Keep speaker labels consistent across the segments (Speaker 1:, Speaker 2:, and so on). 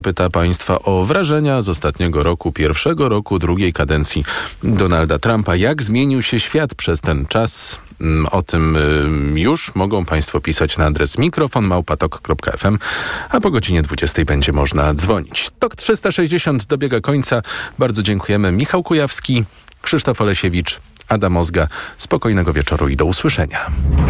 Speaker 1: Pyta Państwa o wrażenia z ostatniego roku, pierwszego roku drugiej kadencji Donalda Trumpa. Jak zmienił się świat przez ten czas? O tym już mogą Państwo pisać na adres mikrofon@tok.fm, a po godzinie 20 będzie można dzwonić. TOK 360 dobiega końca. Bardzo dziękujemy. Michał Kujawski, Krzysztof Olesiewicz, Adam Ozga. Spokojnego wieczoru i do usłyszenia.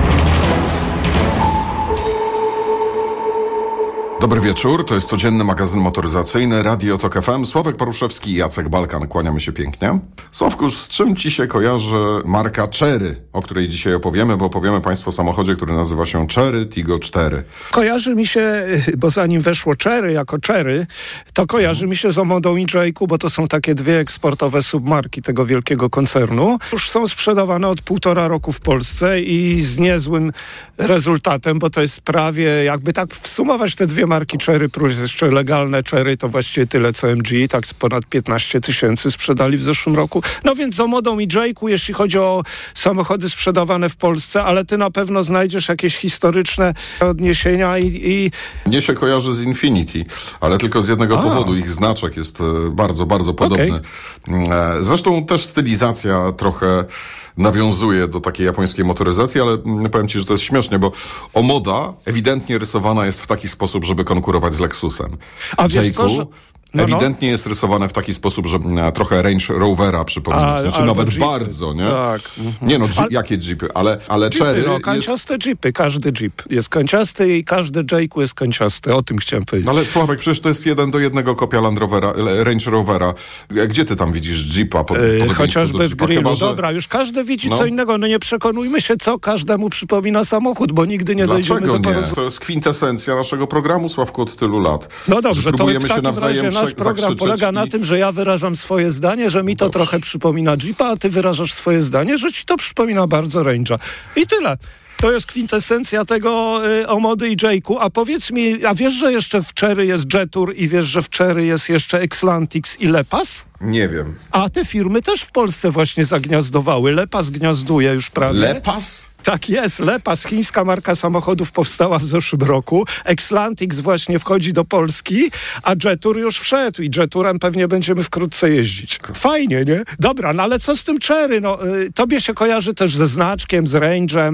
Speaker 2: Dobry wieczór, to jest codzienny magazyn motoryzacyjny Radio TOK FM. Sławek Paruszewski i Jacek Balkan, kłaniamy się pięknie. Sławku, z czym ci się kojarzy marka Chery, o której dzisiaj opowiemy, bo opowiemy Państwu o samochodzie, który nazywa się Chery Tiggo 4.
Speaker 3: Kojarzy mi się, bo zanim weszło Chery jako Chery, to kojarzy mi się z Omodą i Jayco, bo to są takie dwie eksportowe submarki tego wielkiego koncernu. Już są sprzedawane od 1,5 roku w Polsce i z niezłym rezultatem, bo to jest prawie, jakby tak wsumować te dwie marki Chery plus jeszcze legalne Chery, to właściwie tyle co MG, tak z ponad 15 tysięcy sprzedali w zeszłym roku. No więc z Omodą i Jayco, jeśli chodzi o samochody sprzedawane w Polsce, ale ty na pewno znajdziesz jakieś historyczne odniesienia i...
Speaker 2: Mnie się kojarzy z Infiniti, ale tylko z jednego powodu. Ich znaczek jest bardzo, bardzo podobny. Okay. Zresztą też stylizacja trochę nawiązuje do takiej japońskiej motoryzacji, ale powiem ci, że to jest śmiesznie, bo Omoda ewidentnie rysowana jest w taki sposób, żeby konkurować z Lexusem.
Speaker 3: A wiesz co, że...
Speaker 2: ewidentnie jest rysowane w taki sposób, że trochę Range Rovera przypomina. Znaczy nawet jeepy. Bardzo, nie? Tak. Nie no, jakie jeepy, ale
Speaker 3: jeepy,
Speaker 2: Chery
Speaker 3: no, kanciaste jeepy. Każdy jeep jest kanciasty i każdy Jayco jest kanciasty. O tym chciałem powiedzieć.
Speaker 2: Ale Sławek, przecież to jest 1:1 kopia Range Rovera. Gdzie ty tam widzisz jeepa?
Speaker 3: Chociażby w grillu. Chyba, że... Dobra, już każdy widzi co innego. No nie przekonujmy się, co każdemu przypomina samochód, bo nigdy nie dojdziemy do porozumienia.
Speaker 2: To jest kwintesencja naszego programu, Sławku, od tylu lat.
Speaker 3: No dobrze, to w takim razie nasz program polega na tym, że ja wyrażam swoje zdanie, że mi to trochę przypomina Jeepa, a ty wyrażasz swoje zdanie, że ci to przypomina bardzo Range'a. I tyle. To jest kwintesencja tego Omody i Jayco. A powiedz mi, a wiesz, że jeszcze w Chery jest Jetour i wiesz, że w Chery jest jeszcze Xlantix i Lepas?
Speaker 2: Nie wiem.
Speaker 3: A te firmy też w Polsce właśnie zagniazdowały. Lepas gniazduje już prawie.
Speaker 2: Lepas?
Speaker 3: Tak jest, Lepas, chińska marka samochodów powstała w zeszłym roku. Xlantix właśnie wchodzi do Polski, a Jetour już wszedł i Jetourem pewnie będziemy wkrótce jeździć. Fajnie, nie? Dobra, no ale co z tym Chery? No, tobie się kojarzy też ze znaczkiem, z Range'em,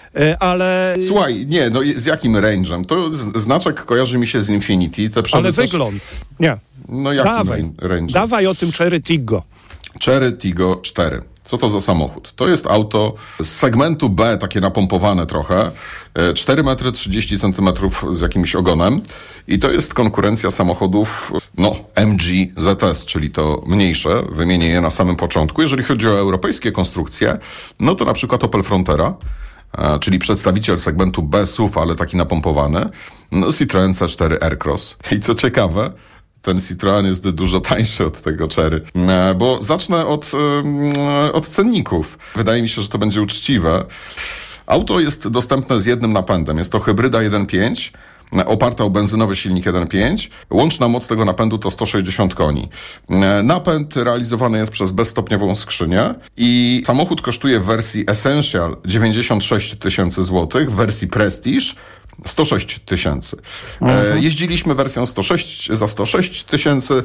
Speaker 3: ale...
Speaker 2: Słuchaj, nie, no z jakim Range'em? To znaczek kojarzy mi się z Infiniti.
Speaker 3: Ale wygląd, nie.
Speaker 2: No jakim Range'em?
Speaker 3: Dawaj o tym Chery Tiggo.
Speaker 2: Chery Tiggo 4. Co to za samochód? To jest auto z segmentu B, takie napompowane trochę, 4 metry 30 centymetrów z jakimś ogonem i to jest konkurencja samochodów, MG ZS, czyli to mniejsze, wymienię je na samym początku. Jeżeli chodzi o europejskie konstrukcje, no to na przykład Opel Frontera, czyli przedstawiciel segmentu B SUV, ale taki napompowany, Citroën C4 Aircross. I co ciekawe, ten Citroën jest dużo tańszy od tego Chery. Bo zacznę od cenników. Wydaje mi się, że to będzie uczciwe. Auto jest dostępne z jednym napędem. Jest to hybryda 1.5, oparta o benzynowy silnik 1.5. Łączna moc tego napędu to 160 koni. Napęd realizowany jest przez bezstopniową skrzynię i samochód kosztuje w wersji Essential 96 tysięcy złotych, w wersji Prestige 106 tysięcy. Jeździliśmy wersją 106 tysięcy.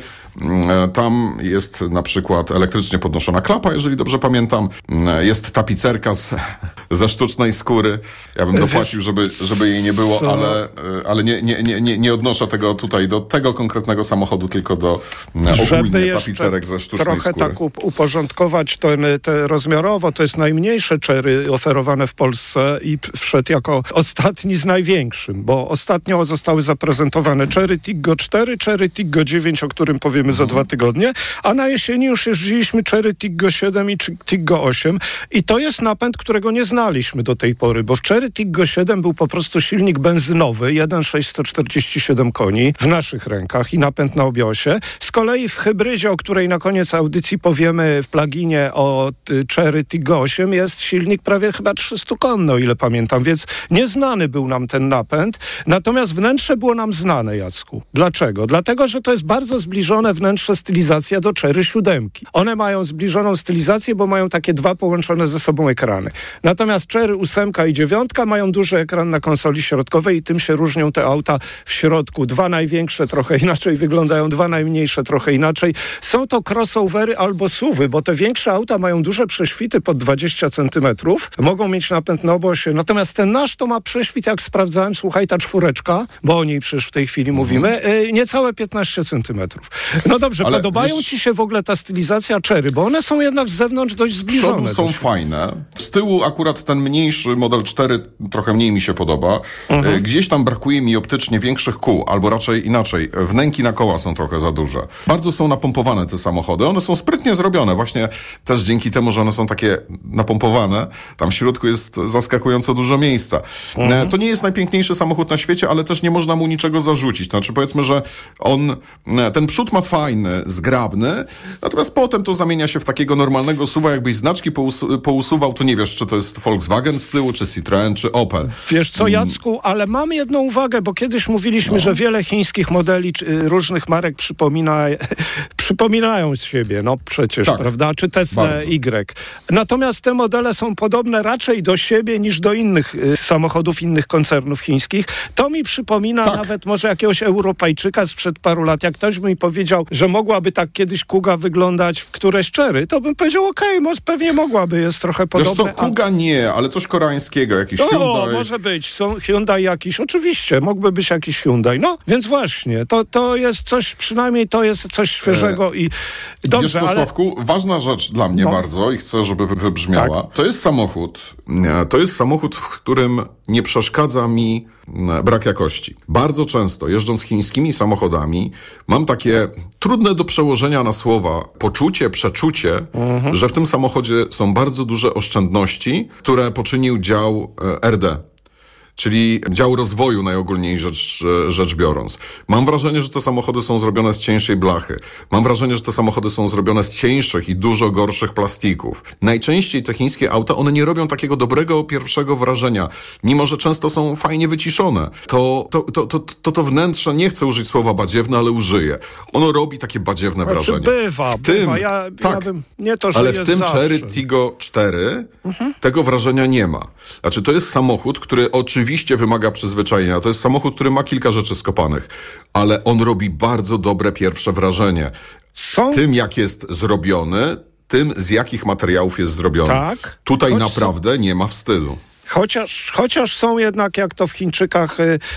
Speaker 2: Tam jest na przykład elektrycznie podnoszona klapa, jeżeli dobrze pamiętam. Jest tapicerka ze sztucznej skóry. Ja bym dopłacił, żeby jej nie było, ale nie odnoszę tego tutaj do tego konkretnego samochodu, tylko do ogólnie tapicerek ze sztucznej skóry.
Speaker 3: Trochę tak uporządkować te rozmiarowo. To jest najmniejsze Chery oferowane w Polsce i wszedł jako ostatni z największych. Bo ostatnio zostały zaprezentowane Chery Tiggo 4, Chery Tiggo 9, o którym powiemy za 2 tygodnie, a na jesieni już jeździliśmy Chery Tiggo 7 i Tiggo 8 i to jest napęd, którego nie znaliśmy do tej pory, bo w Chery Tiggo 7 był po prostu silnik benzynowy, 1.6 147 koni w naszych rękach i napęd na obiosie. Z kolei w hybrydzie, o której na koniec audycji powiemy w pluginie o Chery Tiggo 8 jest silnik prawie chyba 300 konni, o ile pamiętam, więc nieznany był nam ten napęd. Natomiast wnętrze było nam znane, Jacku. Dlaczego? Dlatego, że to jest bardzo zbliżone wnętrze stylizacja do Chery 7. One mają zbliżoną stylizację, bo mają takie dwa połączone ze sobą ekrany. Natomiast Chery 8 i 9 mają duży ekran na konsoli środkowej i tym się różnią te auta w środku. Dwa największe trochę inaczej wyglądają, dwa najmniejsze trochę inaczej. Są to crossovery albo SUV-y, bo te większe auta mają duże prześwity pod 20 centymetrów. Mogą mieć napęd na obosie. Natomiast ten nasz to ma prześwit, jak sprawdzałem, słuchaj, ta 4, bo o niej przecież w tej chwili mówimy, niecałe 15 centymetrów. No dobrze, ale podobają ci się w ogóle ta stylizacja Chery, bo one są jednak z zewnątrz dość zbliżone.
Speaker 2: Z przodu są fajne. Z tyłu akurat ten mniejszy model 4 trochę mniej mi się podoba. Gdzieś tam brakuje mi optycznie większych kół, albo raczej inaczej. Wnęki na koła są trochę za duże. Bardzo są napompowane te samochody. One są sprytnie zrobione. Właśnie też dzięki temu, że one są takie napompowane, tam w środku jest zaskakująco dużo miejsca. To nie jest najpiękniejszy samochód na świecie, ale też nie można mu niczego zarzucić. Znaczy powiedzmy, że ten przód ma fajny, zgrabny, natomiast potem to zamienia się w takiego normalnego SUV-a. Jakbyś znaczki pousuwał, to nie wiesz, czy to jest Volkswagen z tyłu, czy Citroën, czy Opel.
Speaker 3: Wiesz co, Jacku, ale mam jedną uwagę, bo kiedyś mówiliśmy, że wiele chińskich modeli różnych marek przypominają z siebie, no przecież, tak, prawda? Czy Tesla Y. Natomiast te modele są podobne raczej do siebie niż do innych samochodów, innych koncernów chińskich. To mi przypomina nawet może jakiegoś Europejczyka sprzed paru lat. Jak ktoś mi powiedział, że mogłaby tak kiedyś Kuga wyglądać w któreś Chery, to bym powiedział, okej, pewnie mogłaby, jest trochę podobne.
Speaker 2: Wiesz co, Kuga nie, ale coś koreańskiego, jakiś Hyundai.
Speaker 3: Może być, są Hyundai jakiś, oczywiście, mógłby być jakiś Hyundai. No, więc właśnie, to jest coś, przynajmniej to jest coś świeżego i dobrze,
Speaker 2: wiesz co, Sławku, ważna rzecz dla mnie bardzo i chcę, żeby wybrzmiała. Tak. To jest samochód, w którym nie przeszkadza mi brak jakości. Bardzo często jeżdżąc chińskimi samochodami mam takie trudne do przełożenia na słowa przeczucie, że w tym samochodzie są bardzo duże oszczędności, które poczynił dział RD. Czyli dział rozwoju najogólniej rzecz biorąc. Mam wrażenie, że te samochody są zrobione z cieńszej blachy. Mam wrażenie, że te samochody są zrobione z cieńszych i dużo gorszych plastików. Najczęściej te chińskie auta, one nie robią takiego dobrego pierwszego wrażenia. Mimo że często są fajnie wyciszone. To wnętrze, nie chcę użyć słowa badziewne, ale użyję. Ono robi takie badziewne wrażenie.
Speaker 3: Bywa. Ja bym, nie to, że
Speaker 2: ale
Speaker 3: jest
Speaker 2: w tym
Speaker 3: zawsze.
Speaker 2: Chery Tiggo 4 tego wrażenia nie ma. Znaczy, to jest samochód, który oczywiście wymaga przyzwyczajenia. To jest samochód, który ma kilka rzeczy skopanych, ale on robi bardzo dobre pierwsze wrażenie. Tym, jak jest zrobiony, tym, z jakich materiałów jest zrobiony. Tak. Tutaj naprawdę nie ma wstydu.
Speaker 3: Chociaż są jednak, jak to w Chińczykach,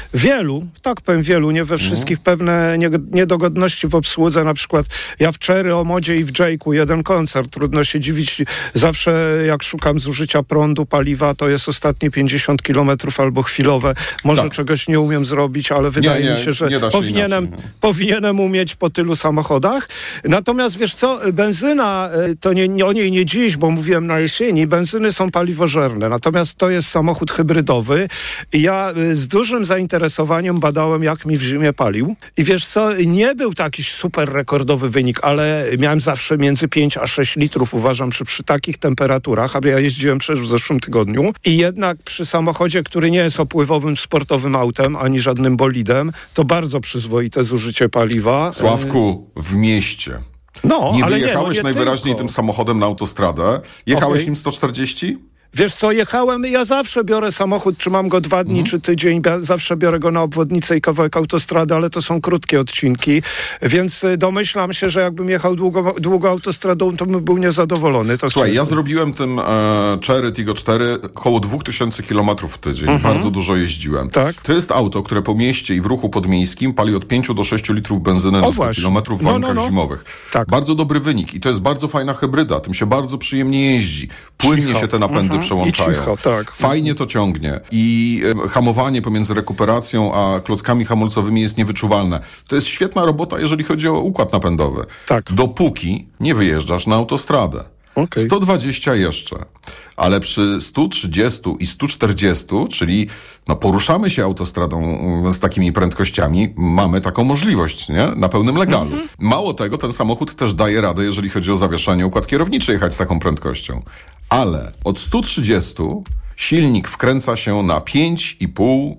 Speaker 3: wielu, nie we wszystkich, pewne niedogodności w obsłudze. Na przykład ja w Chery, o Modzie i w Jake'u jeden koncert. Trudno się dziwić. Zawsze jak szukam zużycia prądu, paliwa, to jest ostatnie 50 kilometrów albo chwilowe. Może czegoś nie umiem zrobić, ale wydaje mi się, że powinienem umieć po tylu samochodach. Natomiast wiesz co, benzyna, to o niej nie dziś, bo mówiłem na jesieni, benzyny są paliwożerne. Natomiast to jest samochód hybrydowy i ja z dużym zainteresowaniem badałem, jak mi w zimie palił. I wiesz co, nie był to jakiś super rekordowy wynik, ale miałem zawsze między 5 a 6 litrów, uważam, przy takich temperaturach, a ja jeździłem przecież w zeszłym tygodniu i jednak przy samochodzie, który nie jest opływowym sportowym autem, ani żadnym bolidem, to bardzo przyzwoite zużycie paliwa.
Speaker 2: Sławku, w mieście. Nie wyjechałeś najwyraźniej tym samochodem na autostradę. Jechałeś nim 140?
Speaker 3: Wiesz co, ja zawsze biorę samochód, czy mam go 2 dni, czy tydzień, zawsze biorę go na obwodnicę i kawałek autostrady, ale to są krótkie odcinki, więc domyślam się, że jakbym jechał długo autostradą, to bym był niezadowolony.
Speaker 2: Słuchaj, ja zrobiłem tym Chery Tiggo 4 około 2000 kilometrów w tydzień. Bardzo dużo jeździłem. Tak? To jest auto, które po mieście i w ruchu podmiejskim pali od 5 do 6 litrów benzyny na 100 kilometrów w warunkach zimowych. Tak. Bardzo dobry wynik i to jest bardzo fajna hybryda. Tym się bardzo przyjemnie jeździ. Płynnie się te napędy przełączają. Fajnie to ciągnie. I hamowanie pomiędzy rekuperacją a klockami hamulcowymi jest niewyczuwalne. To jest świetna robota, jeżeli chodzi o układ napędowy. Dopóki nie wyjeżdżasz na autostradę. 120 jeszcze. Ale przy 130 i 140, czyli poruszamy się autostradą z takimi prędkościami, mamy taką możliwość, nie? Na pełnym legalu. Mało tego, ten samochód też daje radę, jeżeli chodzi o zawieszanie, układ kierowniczy, jechać z taką prędkością. Ale od 130 silnik wkręca się na 5,5,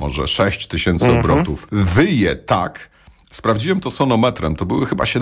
Speaker 2: może 6 000 obrotów, wyje tak. Sprawdziłem to sonometrem, to były chyba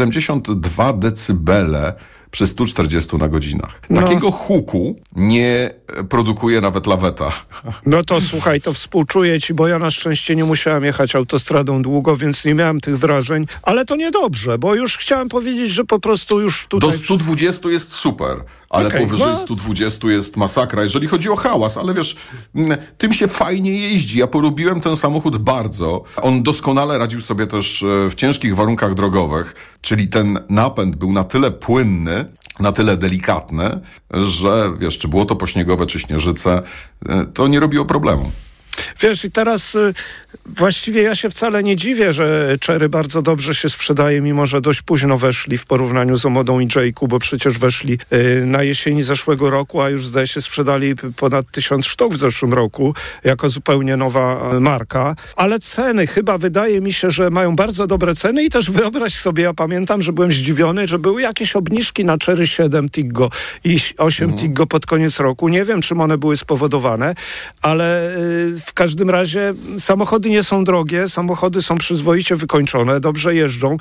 Speaker 2: 72 decybele przy 140 na godzinach. Takiego huku nie produkuje nawet laweta.
Speaker 3: No to słuchaj, to współczuję ci, bo ja na szczęście nie musiałem jechać autostradą długo, więc nie miałem tych wrażeń, ale to niedobrze, bo już chciałem powiedzieć, że po prostu już tutaj...
Speaker 2: Do 120 jest super, ale powyżej 120 jest masakra, jeżeli chodzi o hałas, ale wiesz, tym się fajnie jeździ. Ja polubiłem ten samochód bardzo. On doskonale radził sobie też w ciężkich warunkach drogowych, czyli ten napęd był na tyle płynny, na tyle delikatny, że wiesz, czy było to pośniegowe, czy śnieżyce, to nie robiło problemu.
Speaker 3: Wiesz, i teraz właściwie ja się wcale nie dziwię, że Chery bardzo dobrze się sprzedaje, mimo że dość późno weszli w porównaniu z Omodą i Jayku, bo przecież weszli na jesieni zeszłego roku, a już zdaje się sprzedali ponad 1000 sztuk w zeszłym roku, jako zupełnie nowa marka. Ale ceny, chyba wydaje mi się, że mają bardzo dobre ceny i też wyobraź sobie, ja pamiętam, że byłem zdziwiony, że były jakieś obniżki na Chery 7 Tiggo i 8 Tiggo pod koniec roku. Nie wiem, czym one były spowodowane, ale w każdym razie samochody nie są drogie, samochody są przyzwoicie wykończone, dobrze jeżdżą,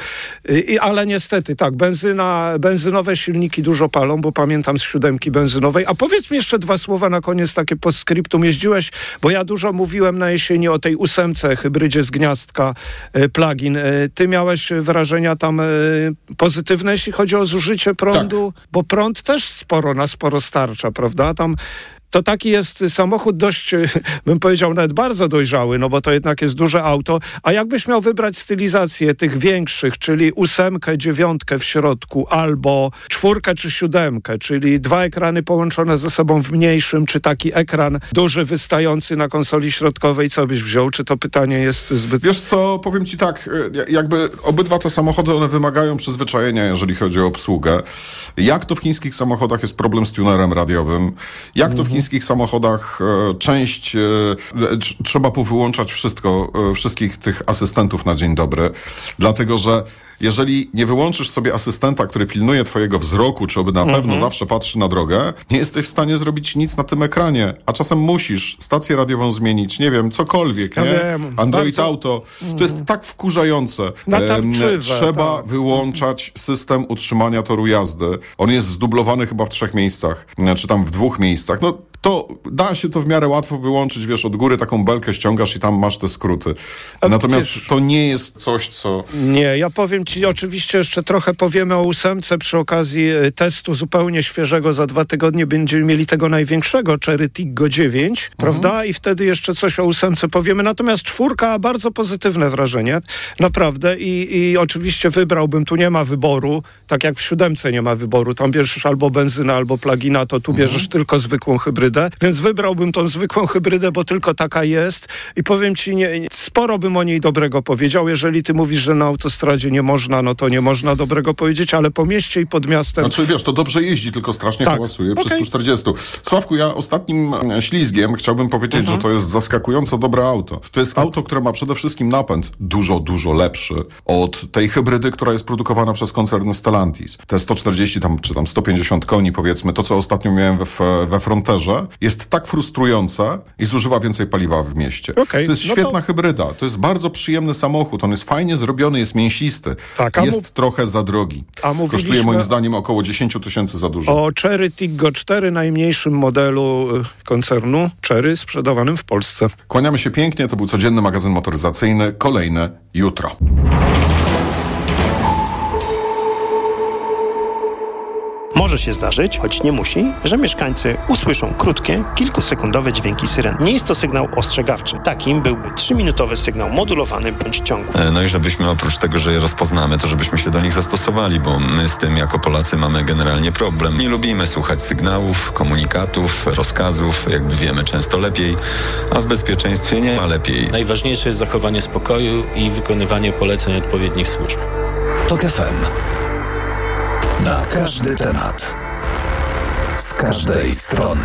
Speaker 3: ale niestety tak, benzynowe silniki dużo palą, bo pamiętam z 7 benzynowej. A powiedz mi jeszcze 2 słowa na koniec, takie postscriptum. Jeździłeś, bo ja dużo mówiłem na jesieni o tej 8 hybrydzie z gniazdka plug-in. Ty miałeś wrażenia tam pozytywne, jeśli chodzi o zużycie prądu? Tak. Bo prąd też sporo starcza, prawda? Tam to taki jest samochód dość, bym powiedział, nawet bardzo dojrzały, no bo to jednak jest duże auto. A jakbyś miał wybrać stylizację tych większych, czyli 8, 9 w środku, albo 4 czy 7, czyli 2 ekrany połączone ze sobą w mniejszym, czy taki ekran duży, wystający na konsoli środkowej, co byś wziął? Czy to pytanie jest zbyt...
Speaker 2: Wiesz co, powiem ci tak, jakby obydwa te samochody, one wymagają przyzwyczajenia, jeżeli chodzi o obsługę. Jak to w chińskich samochodach jest problem z tunerem radiowym, jak to w chińskich samochodach trzeba powyłączać wszystkich tych asystentów na dzień dobry, dlatego że jeżeli nie wyłączysz sobie asystenta, który pilnuje twojego wzroku, czy na pewno zawsze patrzy na drogę, nie jesteś w stanie zrobić nic na tym ekranie, a czasem musisz stację radiową zmienić, nie wiem, cokolwiek, nie?
Speaker 3: Wiem,
Speaker 2: Android
Speaker 3: bardzo...
Speaker 2: Auto. To jest tak wkurzające. Trzeba wyłączać system utrzymania toru jazdy. On jest zdublowany chyba w 3 miejscach, czy tam w 2 miejscach. No to da się to w miarę łatwo wyłączyć, wiesz, od góry taką belkę ściągasz i tam masz te skróty. Natomiast to nie jest coś, co...
Speaker 3: Nie, ja powiem ci, oczywiście jeszcze trochę powiemy o 8 przy okazji testu zupełnie świeżego. Za 2 tygodnie będziemy mieli tego największego, Chery Tiggo 9, prawda? I wtedy jeszcze coś o 8 powiemy. Natomiast 4, bardzo pozytywne wrażenie, naprawdę. I oczywiście wybrałbym, tu nie ma wyboru, tak jak w 7 nie ma wyboru. Tam bierzesz albo benzynę, albo plug-ina, to tu bierzesz tylko zwykłą hybrydę. Więc wybrałbym tą zwykłą hybrydę, bo tylko taka jest. I powiem ci, sporo bym o niej dobrego powiedział. Jeżeli ty mówisz, że na autostradzie nie można, no to nie można dobrego powiedzieć, ale po mieście i pod miastem...
Speaker 2: Znaczy wiesz, to dobrze jeździ, tylko strasznie hałasuje przy 140. Sławku, ja ostatnim ślizgiem chciałbym powiedzieć, że to jest zaskakująco dobre auto. To jest auto, które ma przede wszystkim napęd dużo lepszy od tej hybrydy, która jest produkowana przez koncern Stellantis. Te 140 czy tam 150 koni, powiedzmy, to co ostatnio miałem we Fronterze, jest tak frustrujące i zużywa więcej paliwa w mieście. To jest świetna hybryda. To jest bardzo przyjemny samochód. On jest fajnie zrobiony, jest mięsisty. Tak, jest trochę za drogi. Kosztuje moim zdaniem około 10 000 za dużo.
Speaker 3: O Chery Tiggo 4, najmniejszym modelu koncernu Chery sprzedawanym w Polsce.
Speaker 2: Kłaniamy się pięknie. To był codzienny magazyn motoryzacyjny. Kolejne jutro.
Speaker 4: Może się zdarzyć, choć nie musi, że mieszkańcy usłyszą krótkie, kilkusekundowe dźwięki syren. Nie jest to sygnał ostrzegawczy. Takim byłby 3-minutowy sygnał modulowany bądź ciągły.
Speaker 5: No i żebyśmy oprócz tego, że je rozpoznamy, to żebyśmy się do nich zastosowali, bo my z tym jako Polacy mamy generalnie problem. Nie lubimy słuchać sygnałów, komunikatów, rozkazów, jakby wiemy często lepiej, a w bezpieczeństwie nie ma lepiej.
Speaker 6: Najważniejsze jest zachowanie spokoju i wykonywanie poleceń odpowiednich służb.
Speaker 7: TOK FM. Na każdy temat. Z każdej strony.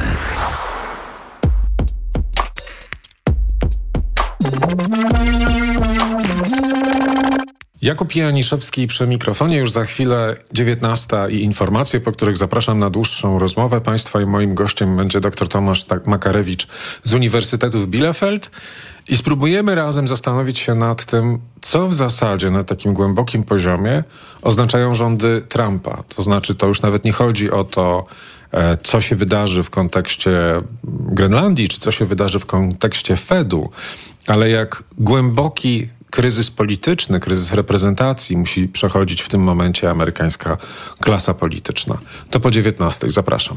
Speaker 8: Jakub Janiszewski przy mikrofonie. Już za chwilę 19 i informacje, po których zapraszam na dłuższą rozmowę Państwa i moim gościem będzie dr Tomasz Makarewicz z Uniwersytetu w Bielefeld i spróbujemy razem zastanowić się nad tym, co w zasadzie na takim głębokim poziomie oznaczają rządy Trumpa. To znaczy, to już nawet nie chodzi o to, co się wydarzy w kontekście Grenlandii, czy co się wydarzy w kontekście Fedu, ale jak głęboki kryzys polityczny, kryzys reprezentacji musi przechodzić w tym momencie amerykańska klasa polityczna. To po 19. Zapraszam.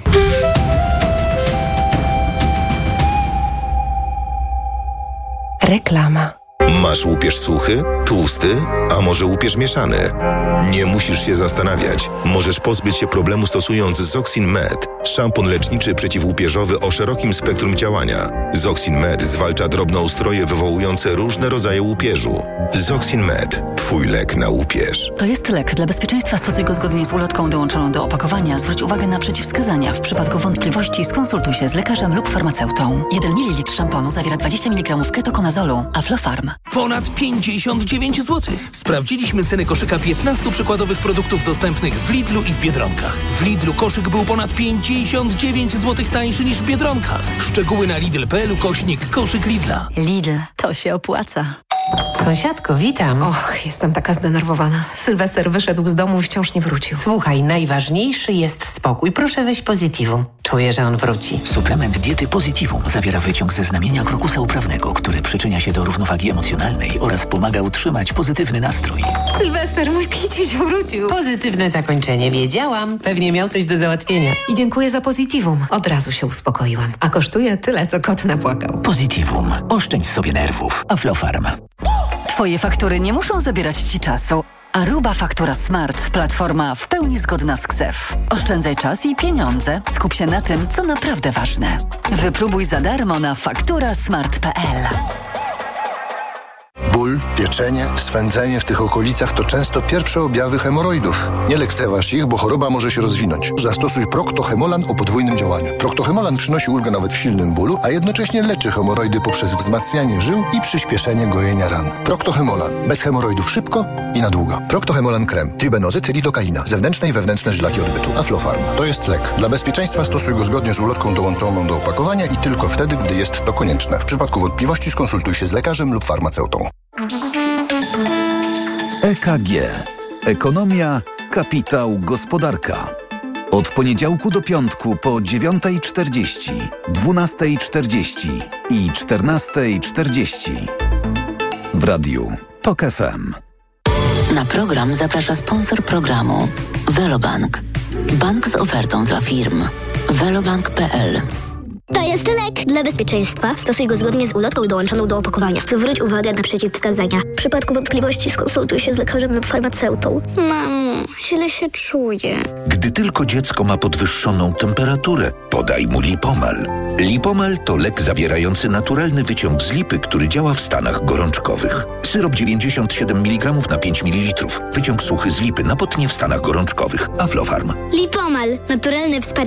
Speaker 9: Reklama.
Speaker 10: Masz łupież suchy, tłusty, a może łupież mieszany? Nie musisz się zastanawiać. Możesz pozbyć się problemu stosując Zoxin Med, szampon leczniczy przeciwłupieżowy o szerokim spektrum działania. Zoxin Med zwalcza drobnoustroje wywołujące różne rodzaje łupieżu. Zoxin Med. Twój lek na łupież.
Speaker 11: To jest lek. Dla bezpieczeństwa stosuj go zgodnie z ulotką dołączoną do opakowania. Zwróć uwagę na przeciwwskazania. W przypadku wątpliwości skonsultuj się z lekarzem lub farmaceutą. 1 ml szamponu zawiera 20 mg ketokonazolu. Aflofarm.
Speaker 12: Ponad 59 zł. Sprawdziliśmy ceny koszyka 15 przykładowych produktów dostępnych w Lidlu i w Biedronkach. W Lidlu koszyk był ponad 59 zł tańszy niż w Biedronkach. Szczegóły na lidl.pl/koszyk Lidla.
Speaker 11: Lidl. To się opłaca.
Speaker 9: Sąsiadko, witam.
Speaker 13: Och, jestem taka zdenerwowana. Sylwester wyszedł z domu i wciąż nie wrócił.
Speaker 9: Słuchaj, najważniejszy jest spokój. Proszę weź Positivum. Czuję, że on wróci.
Speaker 14: Suplement diety Positivum zawiera wyciąg ze znamienia krokusa uprawnego, który przyczynia się do równowagi emocjonalnej oraz pomaga utrzymać pozytywny nastrój.
Speaker 13: Sylwester, mój kiciuś wrócił.
Speaker 9: Pozytywne zakończenie. Wiedziałam. Pewnie miał coś do załatwienia.
Speaker 13: I dziękuję za Positivum. Od razu się uspokoiłam. A kosztuje tyle, co kot napłakał.
Speaker 14: Positivum. Oszczędź sobie nerwów. Aflofarm.
Speaker 11: Twoje faktury nie muszą zabierać Ci czasu. Aruba Faktura Smart. Platforma w pełni zgodna z KSeF. Oszczędzaj czas i pieniądze. Skup się na tym, co naprawdę ważne. Wypróbuj za darmo na fakturasmart.pl.
Speaker 15: Ból, pieczenie, swędzenie w tych okolicach to często pierwsze objawy hemoroidów. Nie lekceważ ich, bo choroba może się rozwinąć. Zastosuj Procto-Hemolan o podwójnym działaniu. Procto-Hemolan przynosi ulgę nawet w silnym bólu, a jednocześnie leczy hemoroidy poprzez wzmacnianie żył i przyspieszenie gojenia ran. Procto-Hemolan. Bez hemoroidów szybko i na długo. Procto-Hemolan krem. Tribenozyt, lidokaina. Zewnętrzne i wewnętrzne żylaki odbytu. Aflofarm. To jest lek. Dla bezpieczeństwa stosuj go zgodnie z ulotką dołączoną do opakowania i tylko wtedy, gdy jest to konieczne. W przypadku wątpliwości skonsultuj się z lekarzem lub farmaceutą.
Speaker 7: EKG. Ekonomia, kapitał, gospodarka. Od poniedziałku do piątku po 9:40, 12:40 i 14:40. W radiu TOK FM.
Speaker 16: Na program zaprasza sponsor programu Velobank. Bank z ofertą dla firm. Velobank.pl.
Speaker 17: To jest lek. Dla bezpieczeństwa stosuj go zgodnie z ulotką dołączoną do opakowania. Zwróć uwagę na przeciwwskazania. W przypadku wątpliwości skonsultuj się z lekarzem lub farmaceutą. Mamo, źle się czuję.
Speaker 18: Gdy tylko dziecko ma podwyższoną temperaturę, podaj mu Lipomal. Lipomal to lek zawierający naturalny wyciąg z lipy, który działa w stanach gorączkowych. Syrop 97 mg na 5 ml. Wyciąg suchy z lipy na potnie w stanach gorączkowych. Aflofarm.
Speaker 17: Lipomal. Naturalne wsparcie